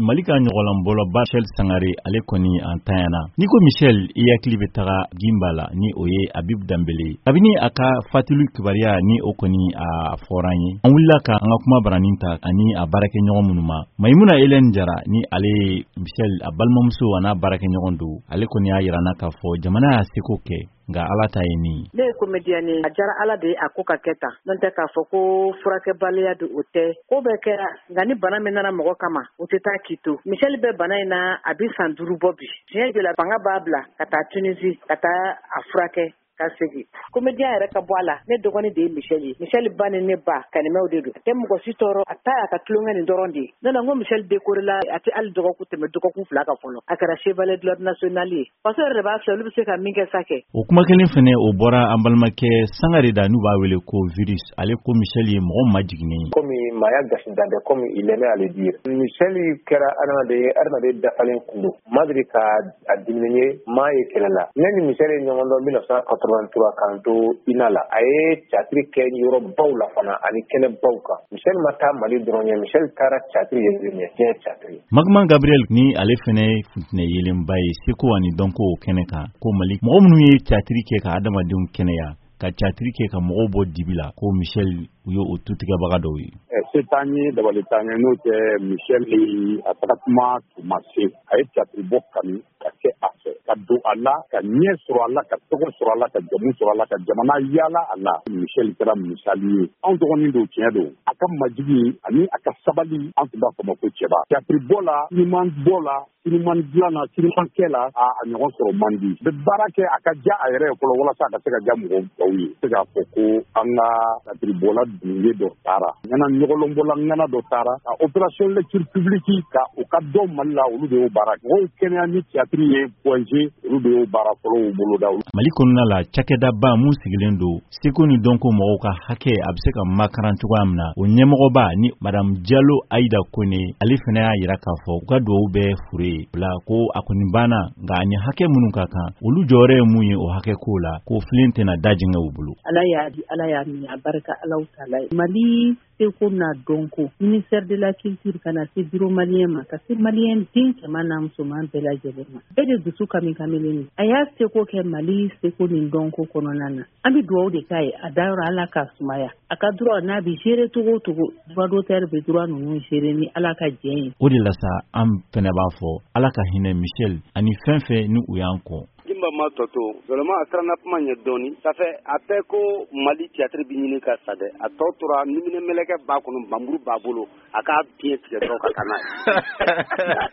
Malika ɲɔgɔnlan bɔlɔba Michel Sangare ale kɔni an tanyana. Ni ko Michel i yakili bɛ taga Gimba la ni o ye Habib Dambele. Kabini a ka fatulu kibariya ni o kɔni a fɔra an ye. An wulila ka an ka kuma baranin ta ani a baarakɛ ɲɔgɔn minnu ma. Maimuna Hélène Jara ni ale Michel a balimamuso a n'a baarakɛ ɲɔgɔn don. Ale kɔni y'a yirana k'a fɔ jamana y'a seko kɛ. Nga ala ta ye ni ne comédien ni a jara ala de a ko ka kɛ tan n'o tɛ k'a fɔ ko furakɛbaliya de o tɛ ko bɛɛ kɛra nka ni bana min nana mɔgɔ kama o tɛ taa k'i to Michel bɛ bana in na a bɛ san 5 bɔ bi tiɲɛ de la fanga b'a bila ka taa Tunisie ka taa a furakɛ ka segi comédien yɛrɛ ka bɔ a la ne dɔgɔnin de ye Michel ye Michel ba ni ne ba kanimɛw de don a tɛ mɔgɔ si tɔɔrɔ a ta y'a ka tulonkɛ nin dɔrɔn de ye ne na n ko Michel décoré la a tɛ hali dɔgɔkun tɛmɛ dɔgɔkun 2 ka fɔlɔ a kɛra chevalier de l'ordre national ye faso yɛrɛ de b'a filɛ olu bɛ se ka min kɛ sa kɛ o kuma kelen fɛnɛ o bɔra an balimakɛ Sangare da n'u b'a wele ko virus ale ko Michel ye mɔgɔ majiginen comme maya gasi dande comme il aimait à le dire Michel kɛra adamaden dafalen kun don madiri ka a diminuer maa ye kɛlɛ la ne ni Michel ye ɲɔgɔn dɔn 1983 kan to ina la a ye teatri kɛ yɔrɔ baw la fana ani kɛnɛ baw kan Michel ma taa Mali dɔrɔn ye Michel taara teatri ye diɲɛ teatri Magman Gabriel ni ale fɛnɛ funtɛnɛ yelenba ye seko ani dɔnko kɛnɛ kan ko Mali mɔgɔ minnu ye teatri kɛ ka adamadenw kɛnɛya ka teatri kɛ ka mɔgɔw bɔ dibi la ko Michel u ye o tutigɛbaga dɔw ye setan ye dabalitan ye n'o tɛ Michel a taga kuma tuma se a ye teatri bɔ kanu ka kɛ a fɛ ka don a la ka ɲɛ sɔrɔ a la ka tɔgɔ sɔrɔ a la ka jamu sɔrɔ a la ka jamana yaala a la Michel kɛra misali ye anw dɔgɔnin don tiɲɛ don a ka majigi ani a ka sabali an tun b'a fɔ ma ko cɛba teatri bɔ la siniman bɔ la siniman dilan na siniman kɛ la a ɲɔgɔn sɔrɔ man di bɛ baara kɛ a ka ja a yɛrɛ ye fɔlɔ walasa a ka se ka ja mɔgɔw tɔw ye se k'a fɔ ko an ka teatri bɔla dunye dɔ taara ŋana ɲɔgɔlɔnbɔla ŋana dɔ taara ka opération lecture publique ka o ka dɔn Mali la olu de y'o baara mɔgɔw kɛnɛya ni teatri ye pointé olu de y'o baara fɔlɔw boloda Mali kɔnɔna la cakɛdaba mun sigilen don seko ni dɔnko mɔgɔw ka hakɛ a bɛ se ka makaran cogoya min na o ɲɛmɔgɔba ni Madame Diallo Aïda Kone ale fɛnɛ y'a yira k'a fɔ u ka duwawu bɛɛ fure bila ko a kɔni banna nka a ɲɛ hakɛ minnu ka kan olu jɔyɔrɔ ye mun ye o hakɛ ko la ko filen tɛna dajɛngɛ u bolo ala y'a di ala y'a minɛ a barika Alahu taala ye Mali seko n'a dɔnko ministère de la culture kana se bureau malien ma ka se malien den cɛman n'a musoman bɛɛ lajɛlen ma bɛɛ de dusu kamikamilen a y'a seko kɛ Mali seko ni dɔnko kɔnɔna na an bɛ duwawu de k'a ye a dayɔrɔ ala ka sumaya a ka droit n'a bɛ gérer cogo o cogo droit d'auteur bɛ droit ninnu gérer ni ala ka jɛn ye o de la sa an fɛnɛ b'a fɔ ala ka hinɛ Michel ani fɛn fɛn ni u y'an kɔ Gimba ma tɔto vraiment a siranna kuma ɲɛ dɔɔni ça fait a tɛ ko Mali théâtre bi ɲini ka sa dɛ a tɔ tora nimine mɛlɛkɛ b'a kɔnɔ bamburu b'a bolo a k'a pied tigɛ dɔrɔn ka taa n'a ye